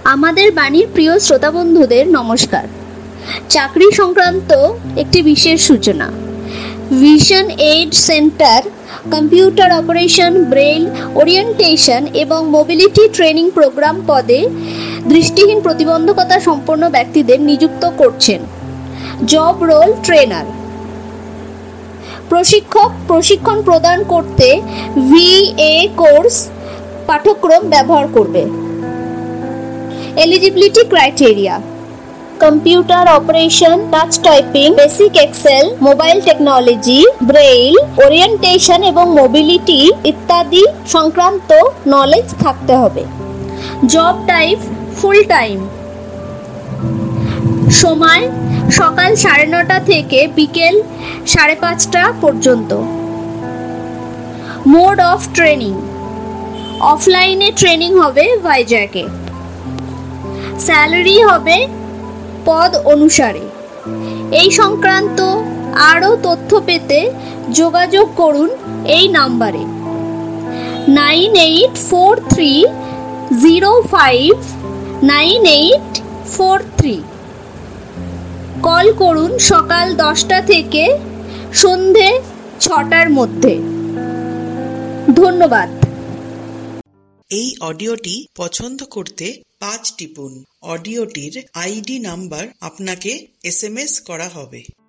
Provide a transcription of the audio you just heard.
আমাদের বাণীর প্রিয় শ্রোতা বন্ধুদের নমস্কার। চাকরি সংক্রান্ত একটি বিশেষ সূচনা। Vision aid centre computer operation, Braille, orientation এবং মোবিলিটি ট্রেনিং প্রোগ্রাম পদে দৃষ্টিহীন প্রতিবন্ধকতা সম্পন্ন ব্যক্তিদের নিযুক্ত করছেন। Job role trainer. প্রশিক্ষণ প্রদান করতে VA কোর্স পাঠ্যক্রম ব্যবহার করবে। Eligibility criteria: computer operation, touch typing, basic Excel, mobile technology, Braille, orientation এবং মোবিলিটি ইত্যাদি সংক্রান্ত নলেজ থাকতে হবে। Job type full time. সময় সকাল 9:30 থেকে বিকেল 5:30 পর্যন্ত। মোড অফ ট্রেনিং: অফলাইনে ট্রেনিং হবে ভাইজ্যাকে। স্যালারি হবে পদ অনুসারে। এই সংক্রান্ত আরও তথ্য পেতে যোগাযোগ করুন এই নাম্বারে 9843059843। কল করুন সকাল 10টা থেকে সন্ধে 6টার মধ্যে। ধন্যবাদ। এই অডিওটি পছন্দ করতে 5 টিপুন। অডিওটির ID নাম্বার আপনাকে SMS করা হবে।